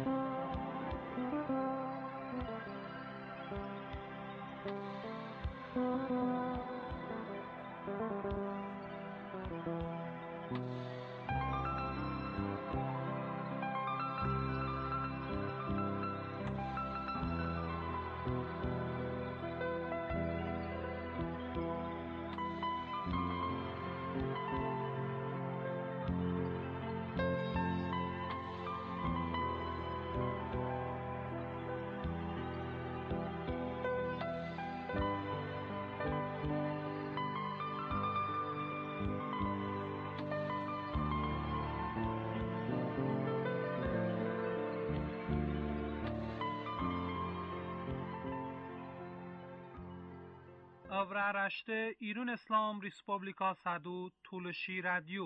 Avraaraşte İrun İslam Respublika Sadu Tuluşi Radyo.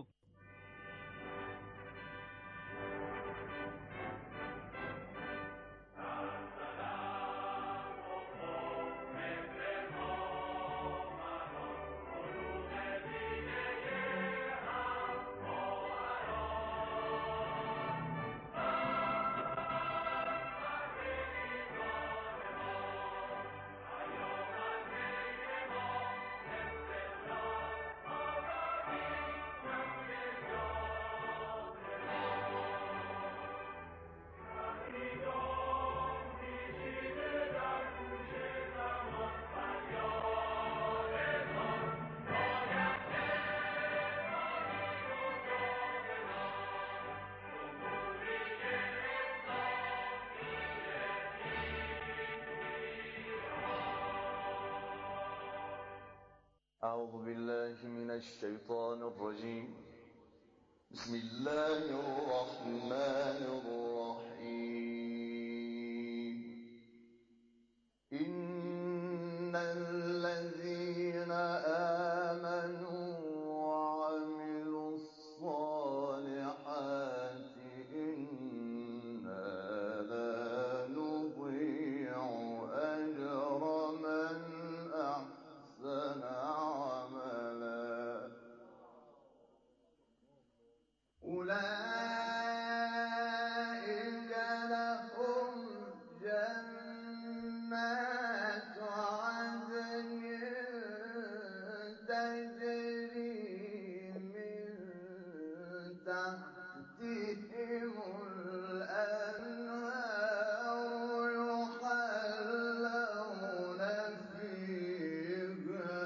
أعوذ بالله من الشيطان الرجيم. بسم الله الرحمن الرحيم. إن الذين آمنوا وعملوا الصالحات إنا لا نضيع أجر من أحسن عملا. أولئك لهم جنات عدن تجري من تحتهم الأنهار يحلون فيها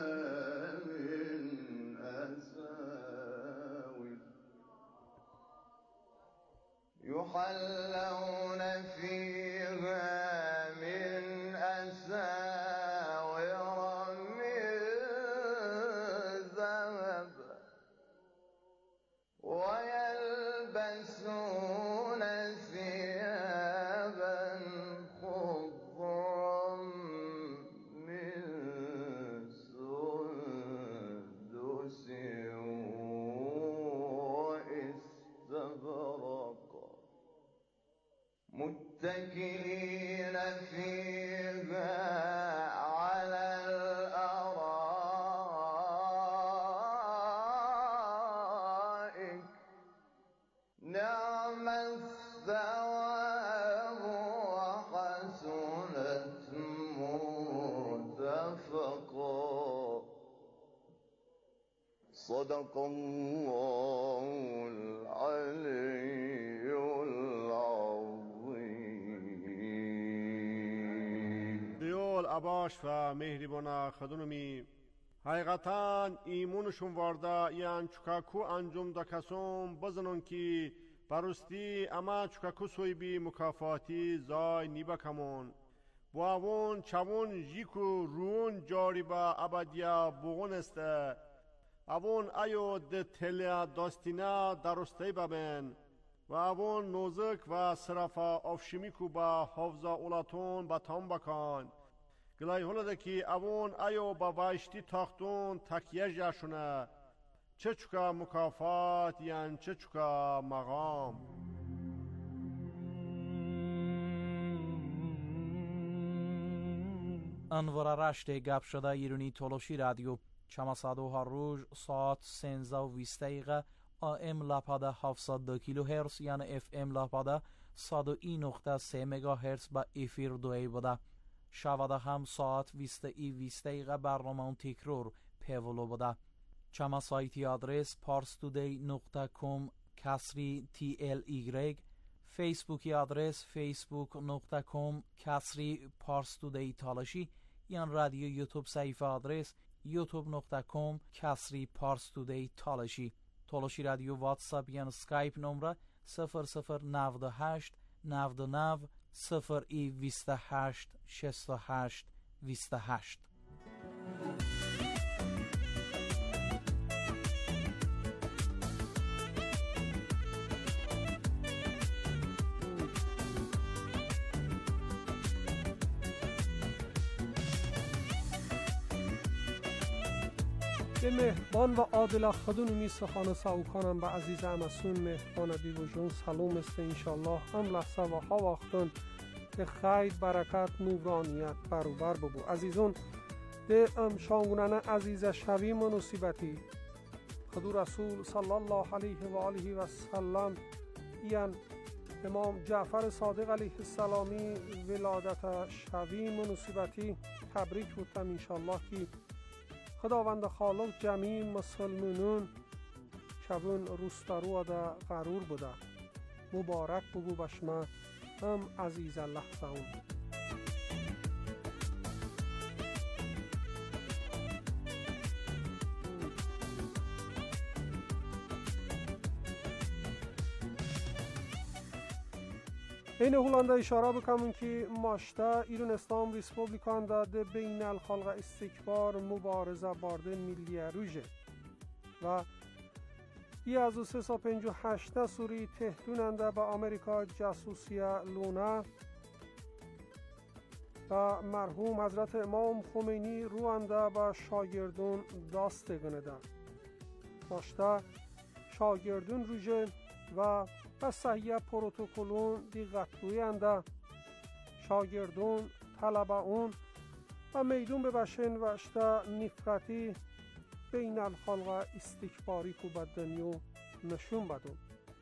من أساور من ذهب ويلبسون ثيابا خضرا من سندس واستبرق متكئين فيها على الأرائك نعم الثواب وحسنت مرتفقا. صدق الله العلي العظیم. دیول عباش و مهربانا خدونمی حقیقتاً ایمونشون وارده یان چکاکو انجام دا کسوم بزنون که برستی اما چکاکو سوی بی مکافاتی زای نیبا کمون باون چون جیکو رون جاری با ابدیا بغون استه اوون ایو ده تلیا داستینا درسته ببین و اوون نوزک و صرفا افشمیکو با حفظا اولاتون با تام بکن گلای هلده که اوون ایو با وایشتی تاختون تکیه جاشونه چه چکا مکافات یان چه چکا مقام. انوار رشته گپ شده ایرانی تولوشی رادیو چماسادو هر روز ساعت 13:20 AM لاپاده 702 کیلو هرتز یعنی FM لاپاده 101.3 مگاهرتز به افیر دوی بوده. شوده هم ساعت 20 دقیقه برنامه تکرار پیولو بوده. چما سایتی آدرس parstoday.com /TLY، فیسبوکی آدرس facebook.com /parstoday تالشی، یا رادیو یوتیوب صفحه آدرس youtube.com /parstoday تالشی. تالشی رادیو واتساپ یا اسکایپ نمره 0098 99 028 68 28. به مهربان و عادل خودون می سخان ساوکانم به عزیز امسون مهربان دیوژون سلام است انشالله ام لحظه و ها وقتون به خیر برکت نورانیت بروبر ببو. عزیزون ده ام شانگونن عزیز شوی منوسیبتی خدو رسول صلی الله علیه و آله و سلم یان امام جعفر صادق علیه السلامی ولادت شوی منوسیبتی تبریک بودم انشالله که خداوند خالق جمیع مسلمانون شبون روستارو دا غرور بوده. مبارک بگو بشما هم عزیز لحظه اون. این هولندا اشاره بکنم که ماشتا ایران اسلام ریسپوبلیکان داده بین الخلق استکبار مبارزه بارده ملی روژه و 1358 سوری تهدوننده به آمریکا جاسوسی لونه و مرحوم حضرت امام خمینی روانده به شاگردون داسته گنده ماشتا شاگردون روژه و به صحیح پروتوکولون دیقت گوینده شاگردون طلبه اون و میدون ببشن و اشتا نفرتی بین الخلق استکباری کو به دنیا نشون بدون.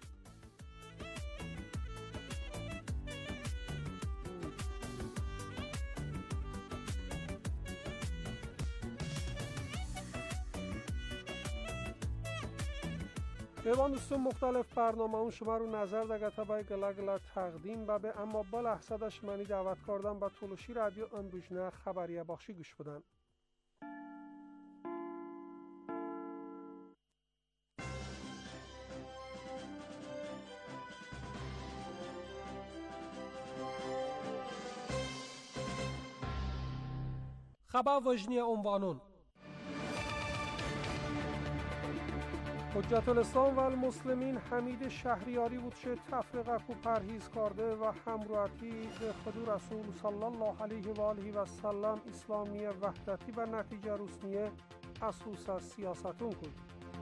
ایوان دوستون مختلف برنامه اون شما رو نظر دگتا بای گلا تقدیم به اما با لحظه داشت منی دعوت کردم به تولشی رادیو امروژنه خبریه بخشی گوش بدن. خبر وجنی عنوانون حجت الاسلام و المسلمین حمید شهریاری بود که تفرقه کو پرهیز کرده و همراهی به خدو رسول صلی الله علیه و آله و سلم اسلامی وحدتی و نتیجه روسنیه اساس سیاستون کن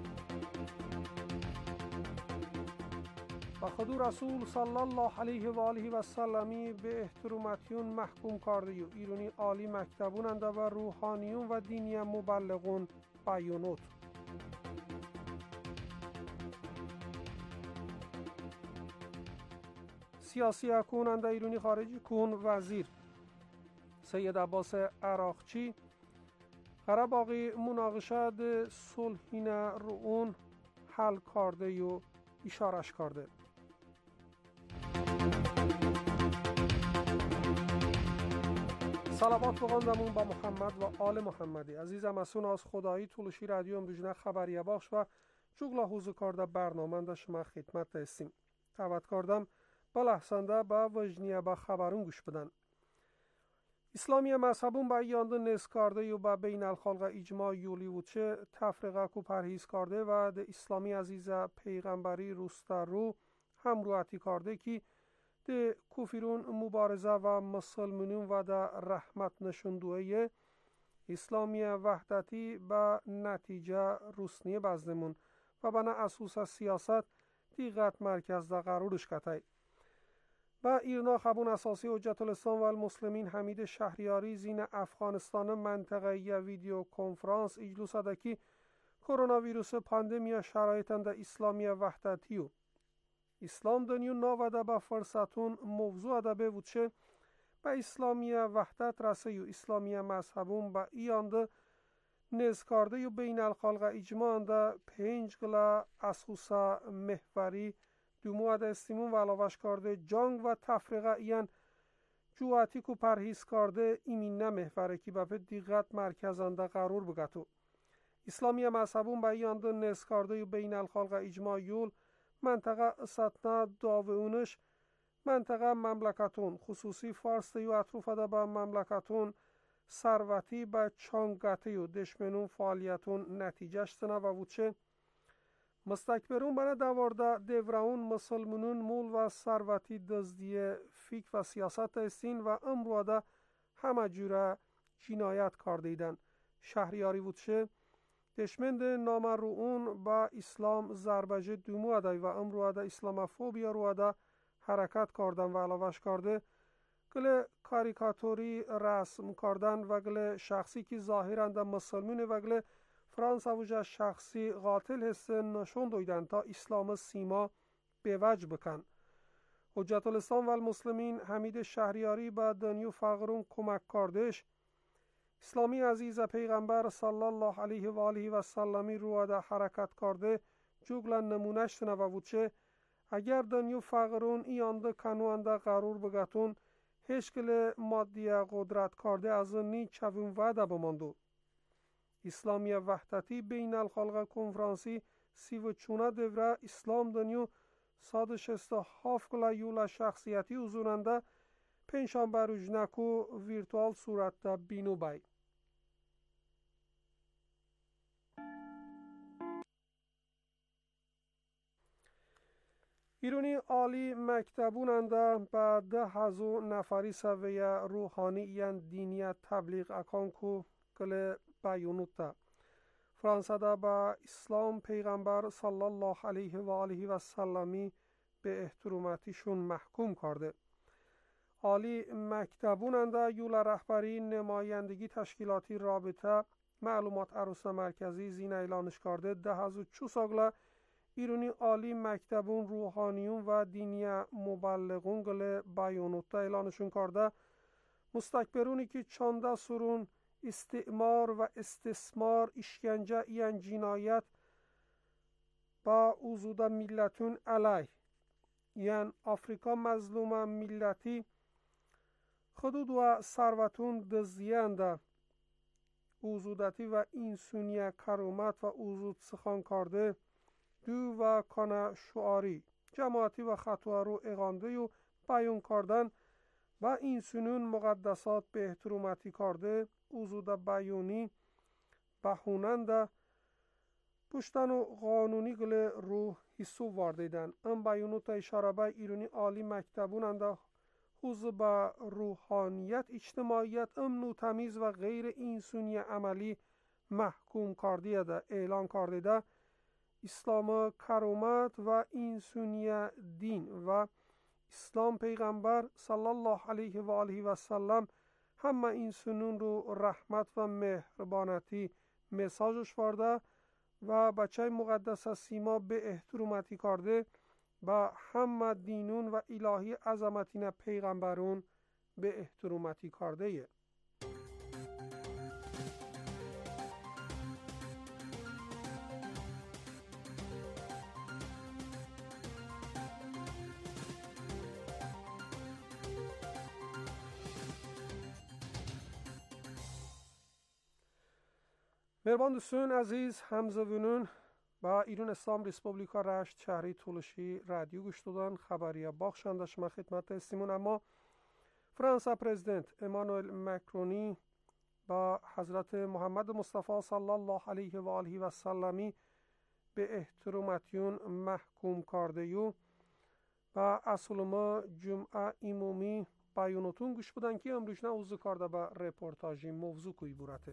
و خدو رسول صلی الله علیه و آله و سلمی به احتراماتیون محکوم کرده و ایرانی عالی مکتبونند و روحانیون و دینی مبلغون بیانوت سیاسی اکنون در ایرانی خارجی کن وزیر سید عباس عراقچی قرار باقی مناقشه صلحین رو اون حل کرده و اشارش کرده. صلوات بخواندمون با محمد و آل محمدی. عزیزم اسون از خدایی تولشی رادیو امروژنه خبریه بخش و جوگلا حوزو کرده برنامه دا شما خدمت دستیم. دعوت کردم با لحظنده با وجنیه با خبرون گوش بدن. اسلامی مذهبون با یانده نس کرده و با بین الخلق اجماع یولی و چه تفرقه کو پرهیز کرده و ده اسلامی عزیز پیغمبری روستا رو همراهی کرده که ده کفرون مبارزه و مسلمانون و ده رحمت نشوندوه اسلامی وحدتی با نتیجه روسنی بزدمون و بنا اساس سیاست دیغت مرکز ده قرارش کتای. با ایرنا خبون اساسی حجت الاسلام و المسلمین حمید شهریاری زین افغانستان منطقه‌ای ویدیو کنفرانس اجلوس دکی کرونا ویروس پاندمیا شرایطند اسلامی وحدتیو İslam dönüyor navada با فرصتون موضوع da به وچه با اسلامیه وحدت رسیو اسلامیه مذهبون با ایانده نزکارده یو بین الخلق اجماع ده 5 گلا اسخوصا محوری دومو ده استیمون و علاوش کرده جنگ و تفریقه ایان جواتی کو پرهیز کرده ایمین محوره کی بفت دیغت مرکزانده قرار بگتو اسلامیه مذهبون با ایانده نزکارده یو بین الخلق اجماع یول منطقه ساتنا داوونش منطقه مملکتون خصوصی فارس یو اطروف ده با مملکتون ثروتی با چانگاتی و دشمنون فعالیتون نتیجهش سنا و وچه مستکبرون بنا دوارده دیوراون مسلمونون مول و ثروتی دزدی فیک و سیاست استین و امروده همه جوره جنایت کردیدن شهریاری وچه دشمند نامرؤون با اسلام ضربه دومو دای و امروده اسلامفوبیا روده حرکت کردن و علاوش کرده گل کاریکاتوری رسم کردن و گل شخصی که ظاهرا در مسلمون و گل فرانس اوجه شخصی قاتل هست نشون دویدن تا اسلام سیما به وجه بکن. حجت الاسلام و المسلمین حمید شهریاری با دنیو فقرون کمک کردش اسلامی عزیز پیغمبر صلی الله علیه و آله و سلمی روده حرکت کرده جوگل نمونش نوود چه اگر دنیو فقرون ایانده کنوانده قرار بگتون هشکل مادی قدرت کرده از نی چوون وعده بماندو. اسلامی وحدتی بین الخلق کنفرانسی 34 دوره اسلام دنیو 167 کلا یولا شخصیتی اوزوننده پنجشنبه روزنکو ویرتوال صورت بینو بای. ایرانی عالی مکتبوننده با 10,000 نفری سویه روحانی یان دینی تبلیغ اکانکو گل بیانوتا فرانسه دا با اسلام پیغمبر صلی الله علیه و آله و سلمی به احتراماتیشون محکوم کرده. عالی مکتبوننده یول رهبری نمایندگی تشکیلاتی رابطه معلومات عروس مرکزی زین اعلانش کرده 10,000 ساگله ایرانی عالی مکتبون روحانیون و دینی مبلغون گل بیانوتا اعلانشون کرده مستکبرونی که چانده سرون استعمار و استثمار اشکنجه این جنایت با وجود ملتون علیه یعنی آفریقا مظلوم ملتی خدود و ثروتون دزدیانده وجودتی و انسانی کرامت و وجود سخن کرده دو و کانه شعاری جماعتی و خطوه رو اغانده و بیان کردن و انسانون مقدسات به احتراماتی کرده وجود بیانی بهوننده پشتن و قانونی گل رو حسو واردیدن ام بیانوت اشاره به ایرانی عالی مکتبوننده حوض به روحانیت اجتماعیت امن و تمیز و غیر انسانی عملی محکوم کرده ده اعلان کرده ده اسلام کرامت و انسانی دین و اسلام پیغمبر صلی الله علیه و آله و سلم همه انسانون رو رحمت و مهربانتی مساجش وارده و بچه مقدس سیما به احتراماتی کرده با همه دینون و الهی عظمتین پیغمبرون به احتراماتی کرده یه. مهربان دوستان عزیز همزبونون با ایران اسلام ریسپوبلیکا رشت شهری تولشی رادیو گوش دادن خبریه باخشنده شما خدمت استیمون اما فرانسه پرزیدنت امانوئل مکرونی با حضرت محمد مصطفی صلی الله علیه و آله و سلمی به احتراماتیون محکوم کرده یو و اصول ما جمعه ایمومی بیانوتون گوش بودن که امروشنه اوزو کرده با رپورتاجی موضوع کوی بورته.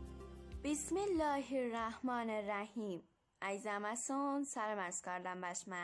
بسم الله الرحمن الرحیم. عیزم اسون سلام از کردم بشمه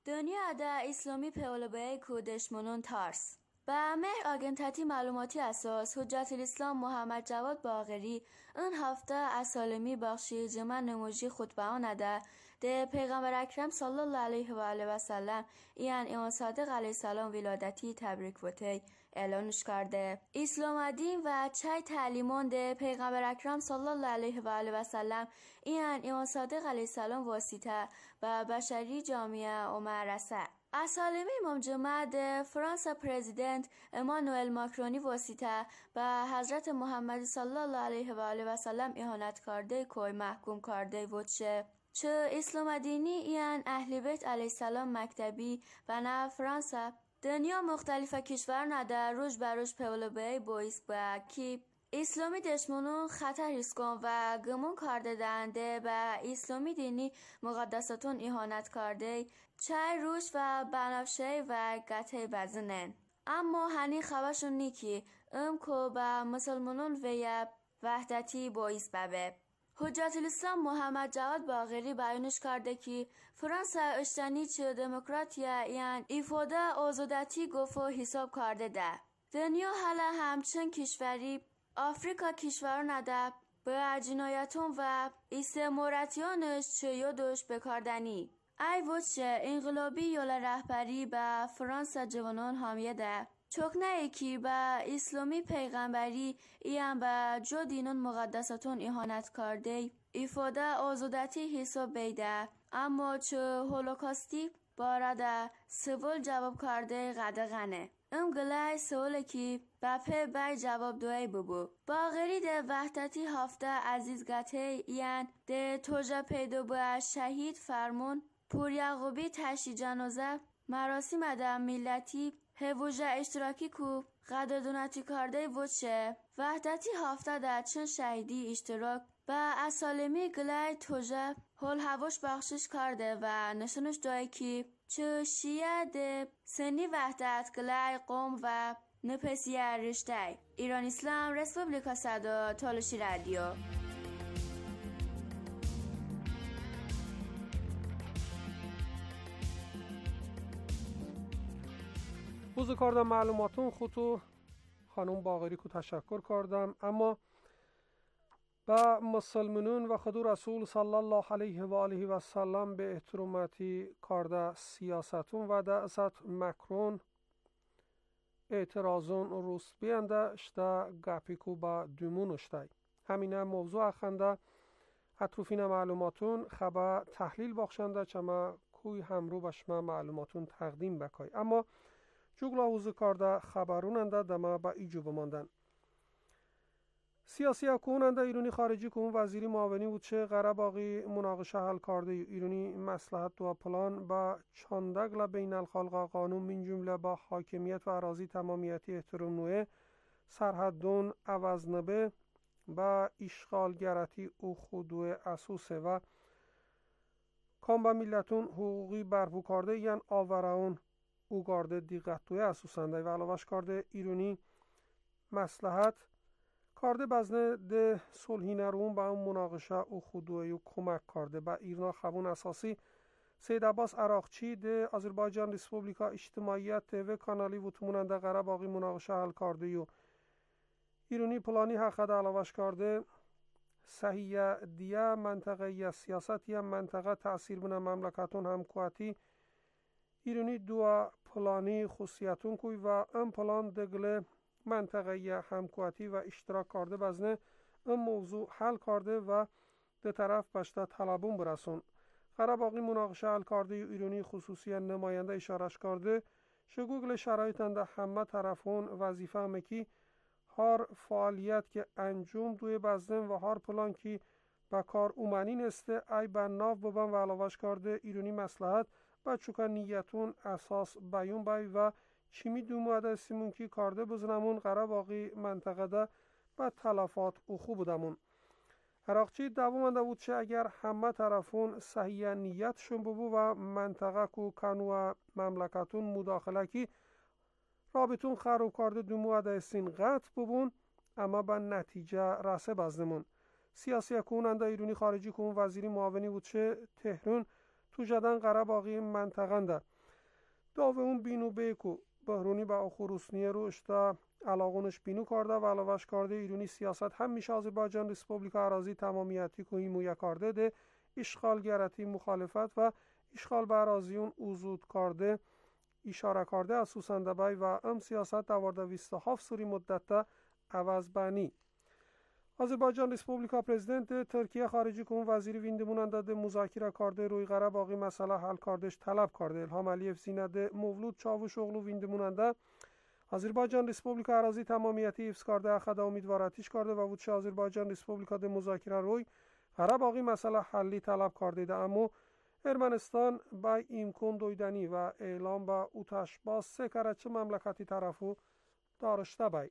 دنیا دا اسلامی پیولبه کودشمنون تارس. به مهر آگنتاتی معلوماتی اساس حجت الاسلام محمد جواد باقری این هفته از سالمی بخشی جمع نموجی خطبه آنده ده پیغمبر اکرم صلی الله علیه و آله و سلم ایان امام صادق علیه السلام ولادتی تبریک وتی اعلانش کرده. اسلام دین و چای تعلیمان ده پیغمبر اکرم صلی الله علیه و آله و سلم ایان امام صادق علیه السلام واسطه و بشری جامعه امرسه. از سالمی امام جمعه فرانسه پرزیدنت امانوئل ماکرونی واسطه به حضرت محمد صلی الله علیه و آله و سلم اهانت کرده کوی محکوم کرده وچه چه اسلام دینی ایان اهل بیت علیه السلام مکتبی و نه فرانسه دنیا مختلف کشور نده روش بروش پیولبه بایست با کی اسلامی دشمنون خطر ریسکون و گمون کرده دنده به اسلامی دینی مقدساتون اهانت کرده چای روش و بنفشه و گته بزنن. اما هنی خبرشون نیکی که به مسلمانون و وحدتی باعث ببه. حجت الاسلام محمد جواد باقری بیانش کرده که فرانسه اشتنی چه دموکراتیا یعنی ایفاده آزادتی گفت حساب کرده ده. دنیا حالا همچن کشوری آفریقا کشور نده به جنایتون و استعماراتیانش چه یادش بکردنی. ای وچه انقلابی یول رهبری به فرانسه جوانان حامیه ده. چکنه ای که به اسلامی پیغمبری ایان به جو دینون مقدساتون اهانت کرده ایفاده آزادتی حساب بیده. اما چه هولوکاستی بارده سوال جواب کرده قدغنه. گلای سواله که بپه بای جواب دوی ببو. باقری ده وحدتی هفته عزیز گته ایان ده توجه پیدا به شهید فرمون پور یعقوبی تشی جنازه مراسم ده ملتی هوجه اشتراکی کو قدردونتی کرده وچه وحدتی هفته در چند شهیدی اشتراک و از سالمی گلای توجه حال هواش بخشش کرده و نشونش دایی که چه شیعه ده سنی وحدت گلای قوم و نپسیه رشته ایران اسلام رسپوبلیکا صدا تالشی رادیو. بوز کردم معلوماتون خودتو خانم باقری کو تشکر کردم. اما با مسلمانون و خود رسول صلی الله علیه و آله و سلم به احتراماتی کرده سیاستون و دعست مکرون اعتراضون روست بینده شده گپی کو با دومون اشتای همینه موضوع اخنده اطروفین معلوماتون خبر تحلیل بخشنده چما کوی همرو بشما معلوماتون تقدیم بکای. اما جوگلا حوزه کرده خبروننده دما با ایجو بماندن. سیاسی اکوننده ایرانی خارجی که وزیری معاونی بود چه قرباقی مناقشه حل کرده ایرانی مصلحت و پلان با چاندگل بین الخلق قانون من جمله با حاکمیت و اراضی تمامیتی احترام نوعه سرحدون عوض نبه با اشغالگرتی او خودو اسوسه و کام با ملتون حقوقی برپو کرده یعن آوراون او گارده دیقتوی اسوسنده و علاوش کرده ایرانی مصلحت کرده بزنه ده صلحینه روم با اون مناقشه او خودوی و کمک کرده با ایرنا خبون اساسی سید عباس عراقچی ده آذربایجان ریسپوبلیکا اجتماعیت تیوه کانالی و تموننده قرباقی مناقشه حل کرده و ایرانی پلانی حقه ده علاوش کرده صحیح دیه منطقه یا سیاست یا منطقه تأثیر بنا مملکتون همکواتی ایرانی دو پلانی خصوصیتون کوی و ام پلان دگله منطقه یا همکواتی و اشتراک کرده بزنه ام موضوع حل کرده و ده طرف بشته طلبون برسون. قرباقی مناقشه حل کرده ایرانی خصوصی نماینده اشارش کرده شگوگل شرایطنده همه طرفون وظیفه همکی هر فعالیت که انجام دوی بزنن و هر پلان که با کار اومنی نسته ای به ناف ببن و علاوش کرده ایرانی مصلحت با چوکا نیتون اساس بیون بای و چیمی دوماده سیمون که کرده بزنمون قرباقی منطقه ده با تلفات او خوب بودمون. عراقچی دوامنده بود چه اگر همه طرفون صحیح نیتشون ببو و منطقه کو کنو مملکتون مداخله کی رابطون خراب کرده دوماده سین قطع ببون اما با نتیجه رسه بزنمون. سیاسی کننده ایرانی خارجی که وزیری معاونی بود چه تهران تو جدن قرباقی منطقه ده داوه اون بینو بیکو بهرونی با آخوروسنیه رو اشتا علاقونش بینو کرده و علاوش کرده ایرونی سیاست هم میشه آذربایجان ریسپوبلیکا اراضی تمامیتی که هیمویا کرده ده اشغالگرتی مخالفت و اشغال به اراضیون اوزود کرده اشاره کرده از سوسنده بای و ام سیاست دوارده 27 سوری مدت عوض بانی. آذربایجان ریسپوبلیکا پرزیدنت ترکیه خارجی که اون وزیری ویندموننده ده مذاکره کرده روی قره باقی مسئله حل کردش طلب کرده. الهام علیف زینده مولود چاوش اغلو ویندموننده آذربایجان ریسپوبلیکا اراضی تمامیتی حفظ کرده اخد امیدواراتیش کرده و وچ آذربایجان ریسپوبلیکا ده مذاکره روی قره باقی مسئله حلی طلب کرده ده. اما ارمنستان با امکان دویدنی و اعلام با اوتش باز سه کرچه مملکتی طرفو دارشته بای.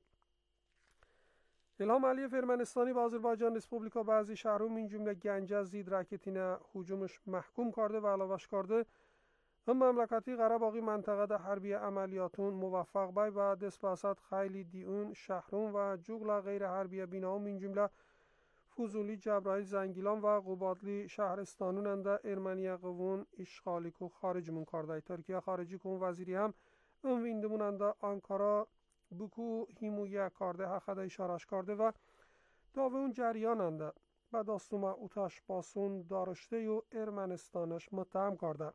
الهام علیف ارمنستانی با آذربایجان ریسپوبلیکا بعضی شهرها من جمله گنجه زید راکتینه هجومش محکوم کرده و علاوش کرده هم مملکتی قره باقی منطقه ده حربی عملیاتون موفق بای و دست باسد خیلی دیون شهرون و جغل غیر حربی بینام من جمله فوزولی جبرائیل زنگیلان و قبادلی شهرستانون انده ارمنیه قوون اشغالی که خارج من کرده. ترکیه خارجی که وزیری هم اون ویندمون انده آنکارا بکو هیمویه کرده حقیقت اشارش کرده و داوه اون جریان انده و داستوما اوتش باسون دارشته و ارمنستانش متهم کرده.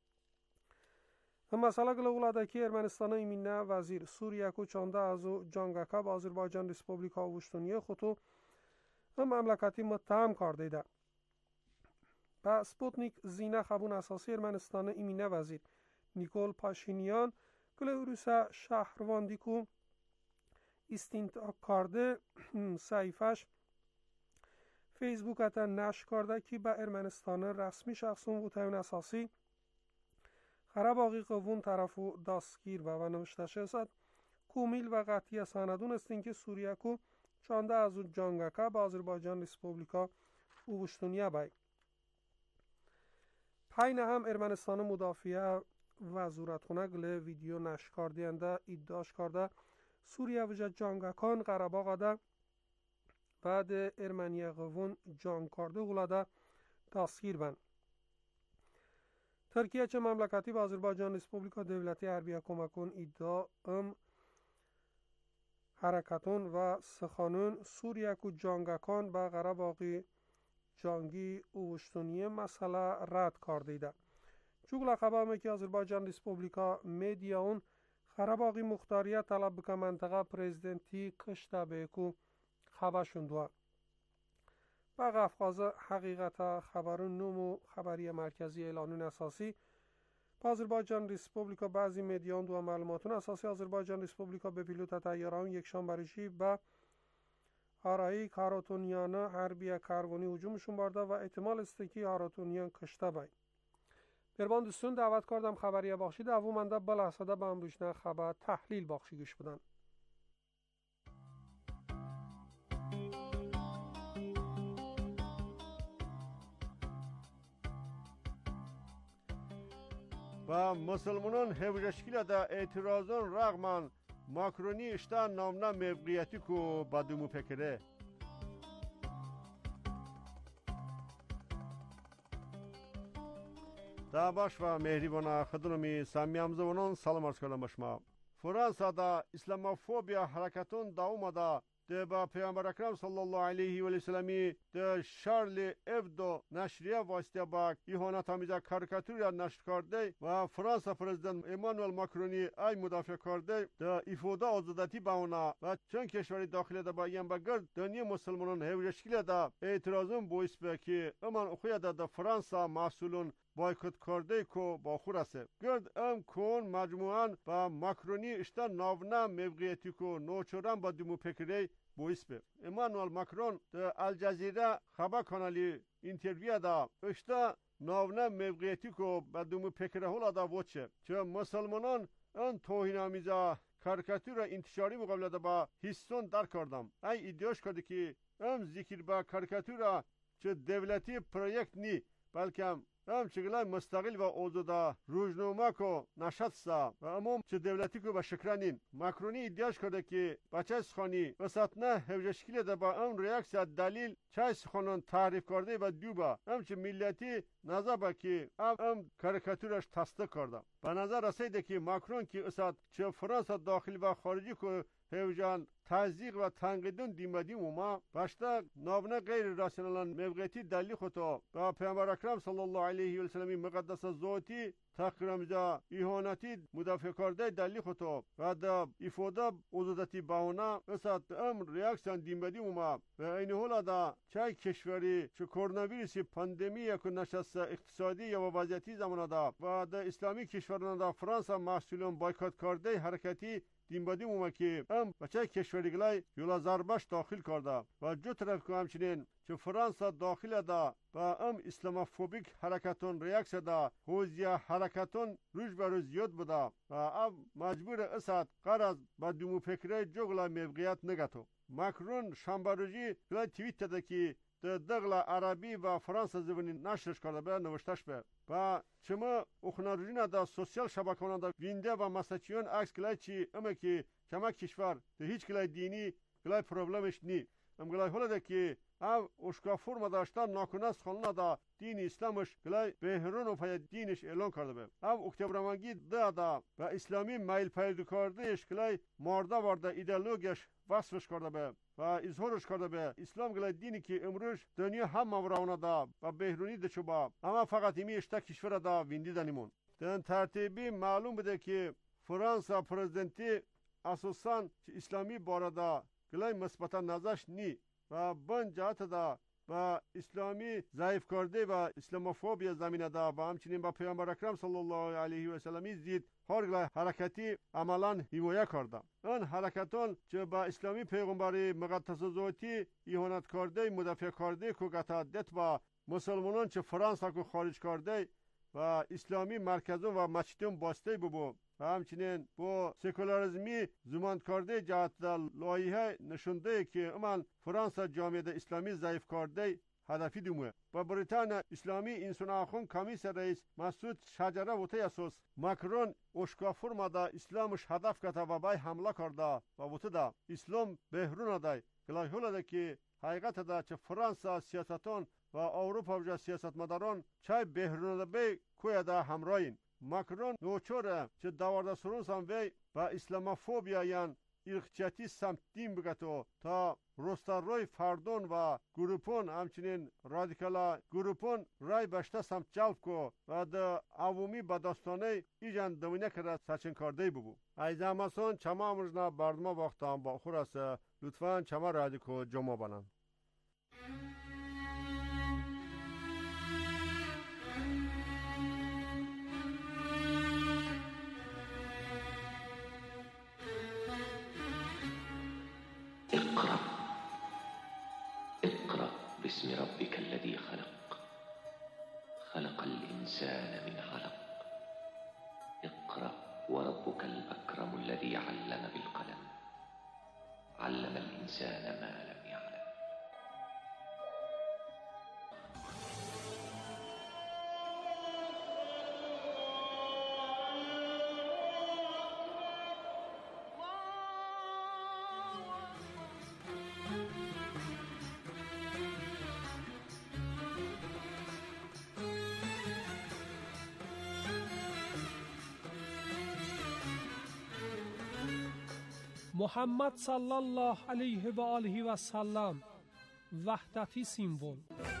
هم مسئله گلولاده که ارمنستان ایمینه وزیر سوریه که چانده ازو جانگکا با آذربایجان ریسپوبلیکا وشتونیه خودو هم مملکتی متهم کرده ده. با سپوتنیک زینه خبون اساسی ارمنستان ایمینه وزیر نیکول پاشینیان گلوروسا شهرواندی که استینتاق کرده صحیفش فیسبوک اتا نشر کرده که با ارمنستان رسمی شخصون و تاین اساسی قره باقی قوون طرفو دستگیر و نوشته شد کومیل و قطعی سندون استین که سوریه کو چانده از جانگکا با آذربایجان ریسپوبلیکا اوشتونیه بای. پین هم ارمنستان مدافعه و زورتخونه گله ویدیو نشر کردینده ادعاش کرده سوریه وجه جانگکان قره باقا ده بعد ارمنیه قوون جان کرده غلاده دستگیر بند. ترکیه چه مملکتی با آذربایجان ریسپوبلیکا دولتی حربیه کمکون ادعا حرکتون و سخانون سوریه کو جانگکان با قره باقی جانگی اوشتونیه مسئله رد کرده ده. چوگل خبر که آذربایجان ریسپوبلیکا میدیا اون قره باقی مختاریه طلب بکن منطقه پرزیدنتی کشته بیکو خبر شندوه. با افغاز حقیقت خبرون نومو خبری مرکزی اعلانون اساسی آذربایجان ریسپوبلیکا بعضی مدیان دو معلوماتون اساسی آذربایجان ریسپوبلیکا به پیلوت طیاران یکشان برشی به آرایی کاراتونیانه حربی کارگونی هجومشون برده و احتمال استکی آراتونیان کشته بای. بربان دوستون دعوت کردم خبری بخشی دوومنده بلحصده به امروشنه خبر تحلیل بخشی گوش بدن. و مسلمانان هفجشکیل دا اعتراضان رغمان ماکرونی اشتا نامنا موقعیتی کو بدومو پکره. دا باش و مهریبانا خدنمی سامیام زبانان سلام عرض کردم باشما. فرانسا دا اسلاموفوبیا حرکتون داوم دا ده با پیامبر اکرم صلی الله علیه و سلمی ده شارل ابدو نشریه واسطه با ایهانت آمیزه کاریکاتور نشر کرده و فرانسا پرزیدنت ایمانوئل ماکرونی ای مدافع کرده ده ایفوده آزادی با اونا و چند کشوری داخل ده با یم بگرد دنیا مسلمانان هیوشکیل ده اعتراضون باعث به که امان اخوی ده فرانسا مسئولون بایکوت کرده کو با خور است. گرد ام کون مجموعاً با ماکرونی اشتا ناونا موقعیتی کو نوچوران با دیمو پکره باعث به. ایمانوئل ماکرون در الجزیره خبر کانالی اینترویو دا اشتا ناونا موقعیتی کو با دیمو پکره هولا دا وچه. چه مسلمانان ان توهین آمیزا کاریکاتور انتشاری مقابله دا با هیستون در کردم. ای ایدیوش کرده که ام ذکر با کاریکاتور چه دولتی پروژه نی بلکه هم چگلای مستقل و آزاده روزنامه کو نشسته و امام چه دولتی کو به شکرانین ماکرونی ادعاش کرده که بچه سخانی وسط نه هوجشکیل ده با اون ریاکسیت دلیل چای سخنان تعریف کرده و دیوبا هم چه ملیتی نظر که هم کاریکاتورش تصدیق کرده به نظر رسیده که ماکرون که اسد چه فرانسه داخلی و خارجی کو هوجان تزیق و تنقیدون دیمدی اوما باشتا نابنه غیر راسنالان موقعیتی دلی خطا و پیامبر اکرم صلی الله علیه و سلم مقدس ذاتی تقریمزا ایهانتی مدافع کرده دلی خطا و دا افاده عضودتی باونه اسد امر ریاکسیون دیمدی اوما و این حال دا چای کشوری چه کرونا پاندمی یک نشست اقتصادی یا وضعیتی زمان دا و دا اسلامی کشوران دا فرانسه محصولان بایکات کرده حرکتی دیم بدیم اومد که هم بچه کشوریگلای یولا زربش داخل کرده و جو طرف که همچنین چه فرانسه داخل ده و هم اسلاموفوبیک حرکتون ریاکس ده حوزیه حرکتون روز به روز زیاد بوده و هم مجبور اسد قرض با دومو فکره جوگلا موقعیت نگتو ماکرون شنبه روزی گلای توییت داده که دغلا عربی و فرانسه زبانی نشرش کرده به نوشتش به و چما اخناروژینا دا سوسیال شبکه‌ها دا وینده و مساچیون عکس کلای چی اما که کما کشور ده هیچ کلای دینی کلای پروبلمش نی ام کلای حالا ده که او اشکا فرما داشتن ناکنست خانونا دا دین اسلامش کلای بهرون و پای دینش اعلان کرده به او اکتبرمانگی دا و اسلامی میل پیدا کردهش کلای مارده وارده ایدئولوژیش وصفش کرده به و اظهارش کرده به اسلام گلای دینی که امروز دنیا هم مورانه دا و بهرونی ده چوبا اما فقط ایمی اشتا کشور دا ویندی دنیمون دن ترتیبی معلوم بده که فرانسه پرزیدنتی اساساً اسلامی باره دا گلای مثبتا نظرش نی و بن جهت دا و اسلامی ضعیف کرده و اسلاموفوبیا زمینه دا و همچنین با پیامبر اکرم صلی الله علیه و سلم زید هر حرکتی عملا حمایت کرده آن حرکتان که با اسلامی پیغمبری مقدس ذاتی اهانت کرده مدافع کرده که گتادت با مسلمانان که فرانسه کو خارج کرده و اسلامی مرکزون و مسجدون باسته ببو و همچنین با سکولاریسمی زمان کرده جهت لایحه نشونده که امان فرانسه جامعه اسلامی ضعیف کرده هدفی دومه و بریتانیا اسلامی انسان آخون کمیس رئیس مسعود شجره وطه اساس ماکرون اشکا فرماده اسلامش هدف کته و بای حمله کرده و وطه دا اسلام بهرون ده کلای حول که حقیقت ده چه فرانسه سیاستان و اروپا و سیاست مداران چای بهرون ده کوی ده همراهین ماکرون نوچوره چه دوارده سرون سم وی و اسلاموفوبیا یان ارخچاتی سمت دین بگتو تا روستاروی فردون و گروپون همچنین رادیکالا گروپون رای بشته سمت جلب کو و ده عمومی بداستانه ایجان دوینه کرده سچن کرده ببو ایزا همسون چما امروزنا برنامه وقتان با خور است لطفاً چما رادیکو جمع بنن اقرأ باسم ربك الذي خلق خلق الإنسان من علق اقرأ وربك الأكرم الذي علم بالقلم علم الإنسان ما لم يعلم محمد صلی الله علیه و آله و سلم وحدتی سیمبل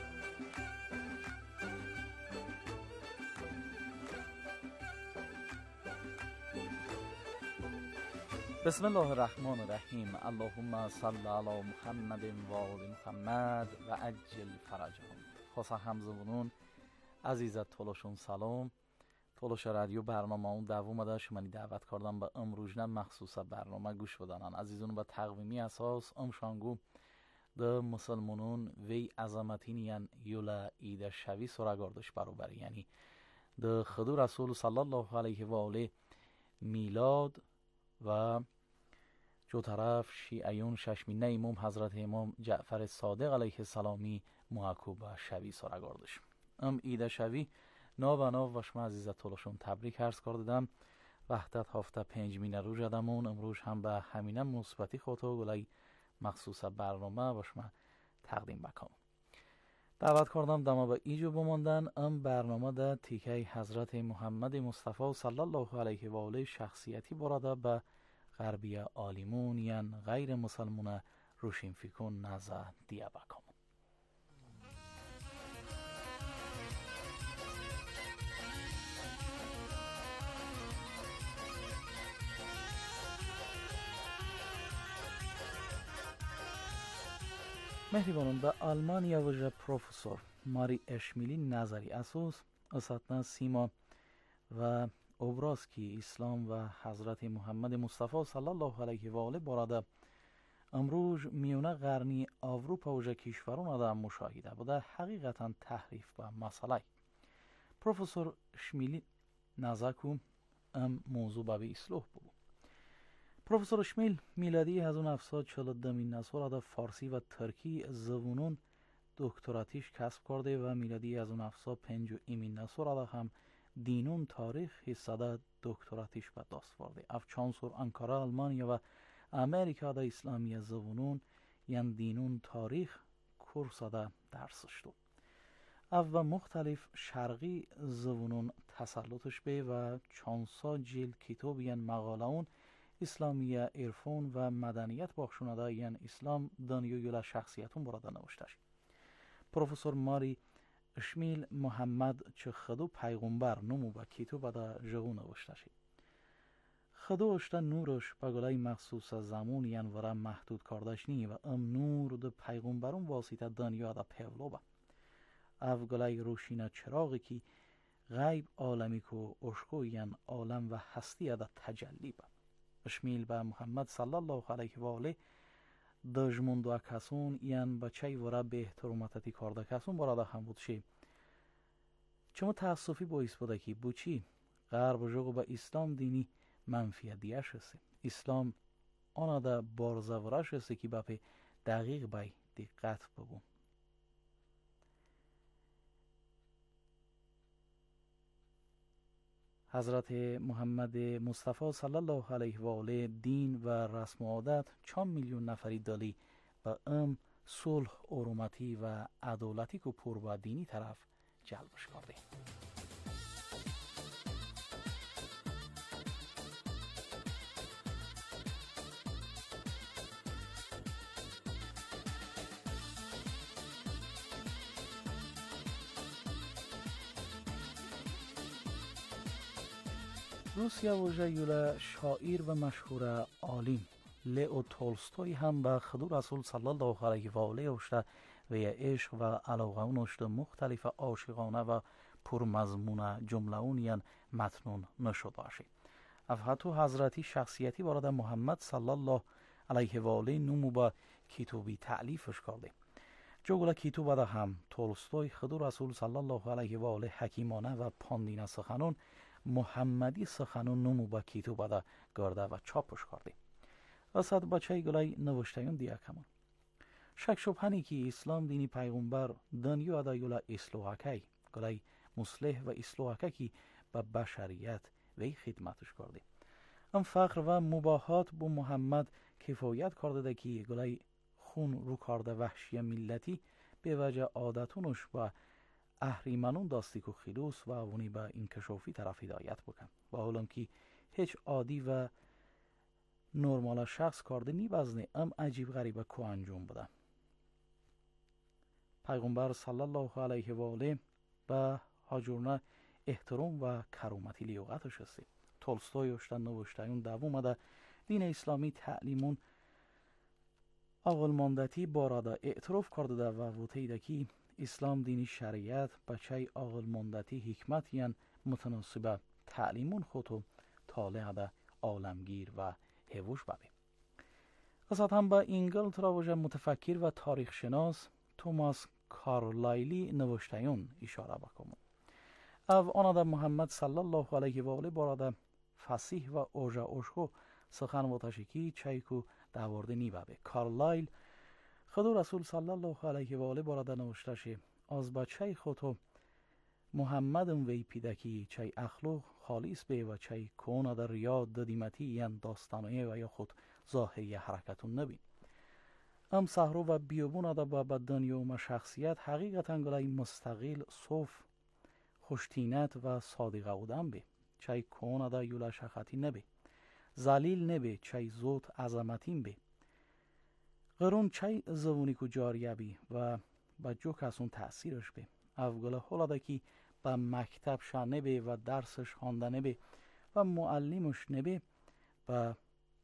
بسم الله الرحمن الرحیم اللهم صل علی محمد و آل محمد و عجل فرجهم خاصا همزمونون عزیزت تولشون سلام تولش رادیو برنامه اون دوم ده شمانی دعوت کردم به امروزنه مخصوص برنامه گوش بدانن عزیزون به تقویمی اساس امشانگو ده مسلمانون وی عظمتینیان یولا ایده شوی سرگاردش برابر یعنی ده خدو رسول صلی الله علیه و آله میلاد و جو طرف شیعیون ششمینه امام حضرت امام جعفر صادق علیه السلامی محکوب و شوی سرگاردش ایده شوی ناو و شما عزیزت طولشون تبریک عرض کردم. وحدت هفته 5 رو جدمون امروز هم به همینه مثبتی خودتو گلای مخصوص برنامه و شما تقدیم بکنم. دعوت کردم دما به ایجو بماندن برنامه ده تیکه حضرت محمد مصطفی صلی الله علیه و آله شخصیتی براده به غربی عالمون یعنی غیر مسلمون روشین فکرون نزه دیه بکنم. مهربانون به آلمانیا وجه پروفسور ماری اشمیلی نظری اساس اساتنا سیما و ابراز کی اسلام و حضرت محمد مصطفی صلی الله علیه و آله براده امروز میونه قرنی اروپا وجه کشورون آده مشاهده بوده حقیقتا تحریف به مسئله. پروفسور اشمیلی نظرکو موضوع به اصلاح بود. پروفسور اشمیل میلادی 1942 نسال فارسی و ترکی زبونون دکتراتیش کسب کرده و میلادی 1905 نسال هم دینون تاریخ حصده دکتراتیش به دست برده. افچانسور انکاره آلمانیا و امریکا دا اسلامی زبونون یعنی دینون تاریخ کورساده درسش دو. و مختلف شرقی زبونون تسلطش به و چانسا جیل کتاب یعنی مقاله اون اسلامی عرفان و مدنیت باخشونده یعنی اسلام دانیویل شخصیتون براده نوشتش. پروفسور ماری اشمیل محمد چه خدو پیغمبر نمو با کتاب دا جغو نوشتش. خدو اشتا نورش با گلای مخصوص زمان یعنی ورا محدود کردش نی و نور دا پیغمبرون واسطه دانیو دا پیولو با. او گلای روشینه چراغی که غیب عالمی کو اشکو یعنی عالم و هستی دا تجلی با. اشمیل به محمد صلی الله علیه و آله دژمون کسون یعنی بچه ورا به احتراماتی کرده کسون براده هم بود شی. چما تأسفی باعث بوده که بوچی غرب جوگو به اسلام دینی منفی دیش است. اسلام آنها دا بارزورش است که با دقیق بای دقت بگون. حضرت محمد مصطفی صلی الله علیه و آله دین و رسم و عادت 4 میلیون نفری دالی و صلح ارومتی و عدالتی که پر با دینی طرف جلبش کرده. روسیا وجه یولا شاعر و مشهور عالم لیو تولستوی هم به خدو رسول صلی الله علیه و آله اشته و یا عشق و علاقه اون اشته مختلف عاشقانه و پرمضمون جمله اون یعنی متنون نشد باشه. افحتو حضرتی شخصیتی بارد محمد صلی الله علیه و آله نمو با کتابی تعلیفش کرده. جوگل کتاب دا هم تولستوی خدو رسول صلی الله علیه و آله حکیمانه و پاندینه سخنون محمدی سخنون نمو با کتاب دا گرده و چاپش کرده. رسد بچه گلای نوشتیون دیگه کمون. شک شبهنی که اسلام دینی پیغمبر دنیو ادا یولا اصلاحکی گلای مصلح و اصلاحکی که به بشریت وی خدمتش کرده. ام فقر و مباهات با محمد کفایت کرده ده که گلای خون رو کرده وحشی ملتی به وجه عادتونش و اهریمنون داستی که خلوص و اونی به انکشافی طرف هدایت بکن. با حالم که هیچ عادی و نرمال شخص کرده نی بزنه ام عجیب غریبه که انجام بده. پیغمبر صلی الله علیه و آله به هاجورنه احترام و کرامتی لیاقتش است. تولستوی اشتن نوشتیون دوم ده دین اسلامی تعلیمون عقلمندتی باراده اعتراف کرده ده و وطیده که اسلام دینی شریعت بچه عقلمندتی حکمت یعن متناسبه تعلیمون خودو طالع ده عالمگیر و هوش ببه. قصد هم با انگلترا وجه متفکر و تاریخ شناس توماس کارلایلی نوشتیون اشاره بکنم. او آنها ده محمد صلی الله علیه و آله باراده فصیح و اوجه اوشخو سخن و تشکی چایکو دورده نی ببه. کارلایل خدا رسول صلی الله علیه و آله باراده نوشته شه از بچه خودو محمدم وی پیدکی چای اخلاق خالص به و چای کون در ریاد دادیمتی یان داستانه و یا خود ظاهری حرکتون نبین. ام صحرا و بیابون دا با دنیا و شخصیت حقیقتا گلای مستقل صوف خوشتینت و صادقه بودن به چای کون دا یولا شخصی نبی زلیل نبی چای زود عظمتین بی قرون چای زبونی کو جاریه بی و با جو کسون تأثیرش بی افگله حالا دا کی با مکتب شا نبی و درسش خانده نبی و معلمش نبی و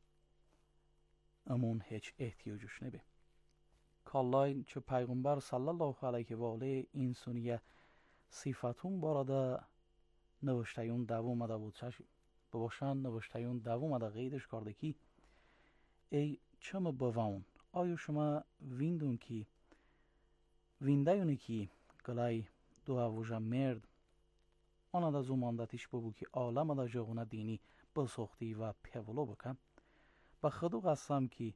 امون هیچ احتیاجش نبی کالای چه پیغمبر صلی الله علیه و آله انسانیه صفتون باراده نوشتایون دوام مده بود چشی بباشن نوشتایون دوام مده غیدش کرده کی ای چم بوون آیا شما ویندون کی ویندایونی کی گلای دو اوجه مرد آنها دا زماندتش ببو که عالم دا جغونه دینی بسختی و پیولو بکن با خودو قسم که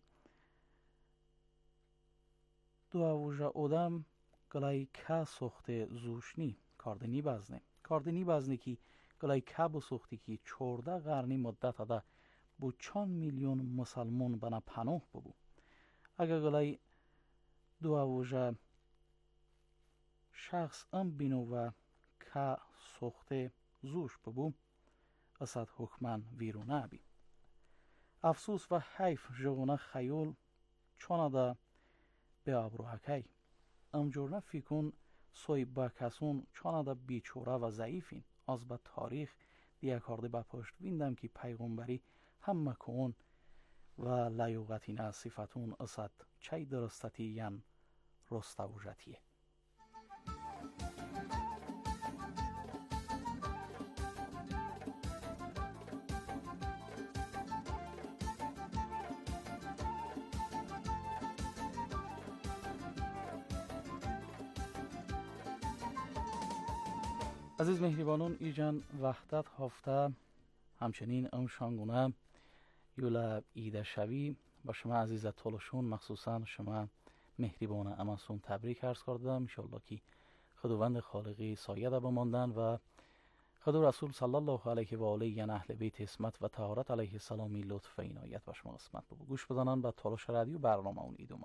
دو اوجه آدم گلای که سخت زوشنی کاردنی بزنی که گلای که بسختی که 14 قرنی مدت دا بو 4 میلیون مسلمان بنا پناه ببو اگر گلای دو اوجه شخص ام بینو و که سخت زوش ببو اسد حکمن ویرونه بی افسوس و حیف جغونه خیول چونه دا به ابروحکی امجورنه فیکون سوی با کسون چونه دا بیچوره و ضعیفین از با تاریخ دیگه کارده با پشت ویندم که پیغمبری همه کون و لیوغتین از صفتون اسد چای درستتی ین رستوجتیه عزیز مهربانون ایجان وحدت هفته همچنین ام شانگونه یولا ایده شوی با شما عزیز طولشون مخصوصا شما مهربان اماسون تبریک عرض کردم انشالله که خداوند خالقی سایه دا بماندن و خدا رسول صلی الله علیه و آله یعنی اهل بیت اسمت و طهارت علیه السلامی لطف و عنایت با شما قسمت بگو گوش بدانن با طولش رادیو برنامه اون ایدومه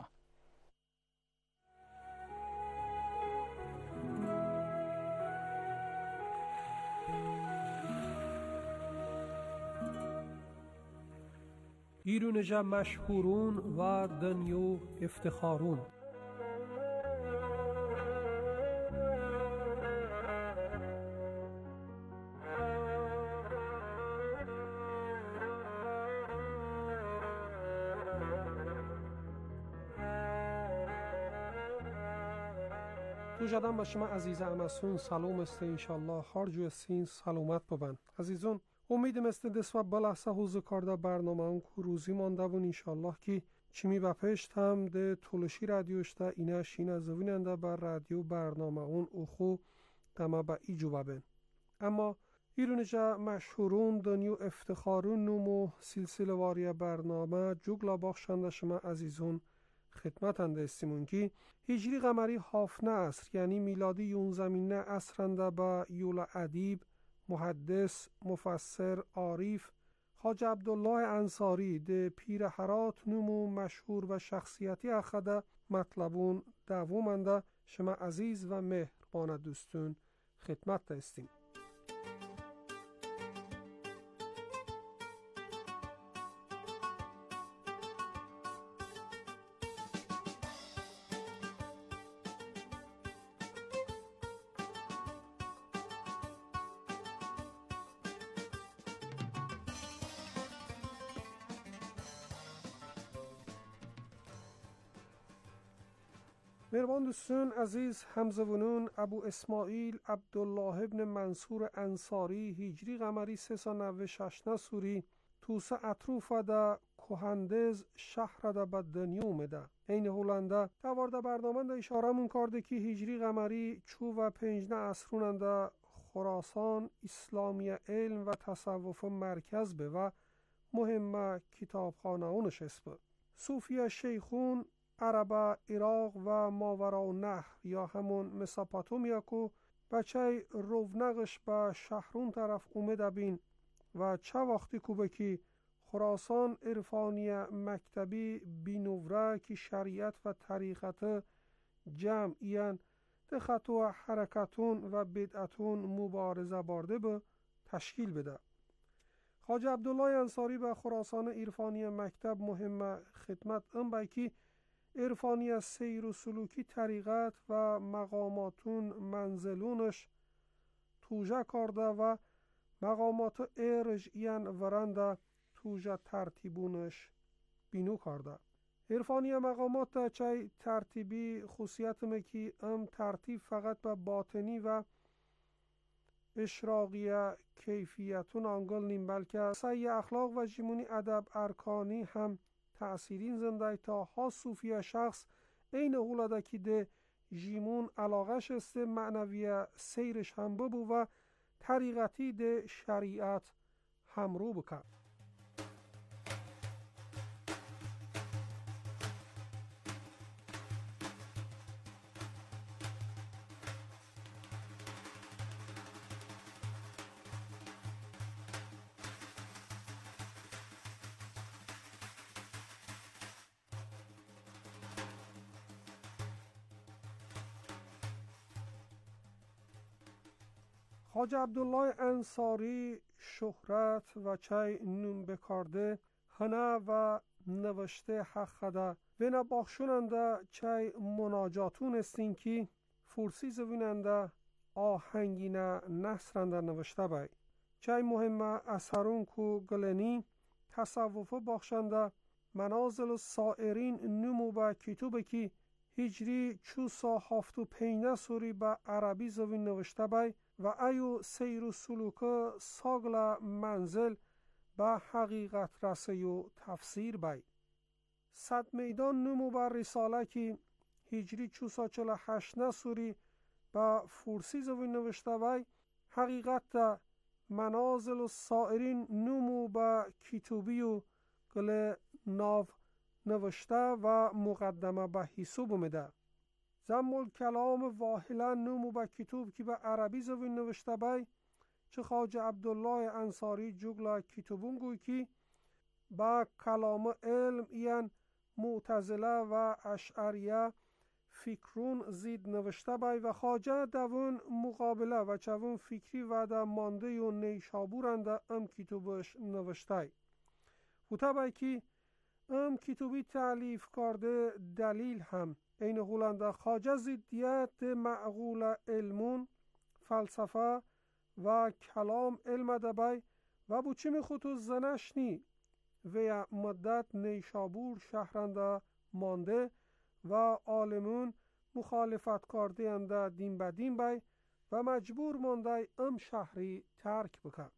ایرونجا مشهورون و دنیو افتخارون تو جدن با شما عزیز امسون سلام است انشالله خارجو سین سلامت ببن عزیزون امیدم است دست و بلحظه حوض کارده برنامه اون که روزی مانده و انشالله که چیمی بپشت هم ده طولشی رادیوشتا اینه شینه زویننده بر رادیو برنامه اون اخو دمه با ایجو ببن اما ایرونجا مشهورون دنیو افتخارون نمو سلسله واری برنامه جوگلا بخشنده شما عزیزون خدمت انده استیمون که هجری قمری هافنه عصر یعنی میلادی 11 عصرنده با یولا ادیب محدث مفسر عارف خواجه عبدالله انصاری ده پیر هرات نمو مشهور و شخصیتی اخده مطلبون دوامنده شما عزیز و مهربان دوستون خدمت دستیم مهربان دوستان عزیز همزبونون ابو اسماعیل عبدالله ابن منصور انصاری هجری قمری 396 سوری توسه اطروفه ده کهندز شهر ده به دنیا اومده این هولنده دوارده برنامه ده اشاره مون کرده که هجری قمری 45 عصروننده خراسان اسلامی علم و تصوف مرکز به و مهمه کتابخانه اونش اسبه صوفیه شیخون عرب عراق و ماوراء النهر یا همون مساپاتومیا کو بچه رونقش به شهرون طرف اومده بین و چه وقتی کوبه که خراسان عرفانی مکتبی بینوره که شریعت و طریقت جمعیان دخط و حرکتون و بدعتون مبارزه بارده به تشکیل بده. خواجه عبدالله انصاری به خراسان عرفانی مکتب مهم خدمت ام بای که عرفانی سیر و سلوکی طریقت و مقاماتون منزلونش توجه کرده و مقامات ارج این ورنده توجه ترتیبونش بینو کرده. عرفانی مقامات دا چای ترتیبی خصوصیت مکی ام ترتیب فقط به باطنی و اشراقی کیفیتون آنگل نیم، بلکه سعی اخلاق و جمونی ادب ارکانی هم تأثیرین زنده تا ها صوفی شخص این اولاده که ده جیمون علاقش است معنوی سیرش هم ببو و طریقتی ده شریعت هم رو بکن. خواجه عبدالله انصاری شهرت و چای نون بکارده هنه و نوشته حق خدا و نباخشوننده چای مناجاتون استین که فرسی زویننده آهنگین نصرنده نوشته بای. چای مهم اثرون کو گلنی تصوفه باخشنده منازل سائرین نمو با کتوبه که هجری 475 سوری به عربی زوین نوشته بای و ایو سیر و سلوک ساگل منزل به حقیقت رسی و تفسیر بای. صد میدان نمو بر رساله که هجری 448 سوری به فارسی زوین نوشته بای حقیقت منازل و سائرین نمو به کتوبی و گل ناو نوشته و مقدمه به حساب میده. زمول کلام واحلا نمو با کتاب که به عربی زوین نوشته بای چه خواجه عبدالله انصاری جگلا کتابون گوی که با کلام علم این معتزله و اشعریه فکرون زید نوشته بای و خواجه دوون مقابله و چون فکری و دا مانده و نیشابورنده ام کتابش نوشته و تبای که ام کتابی تعلیف کرده دلیل هم این هولنده خواجه زیدیت معقول علمون فلسفه و کلام علم دبای و بوچی خطو زنشنی و مدت نیشابور شهرنده مانده و عالمون مخالفت کرده انده دین به دین بای و مجبور مانده ام شهری ترک بکن.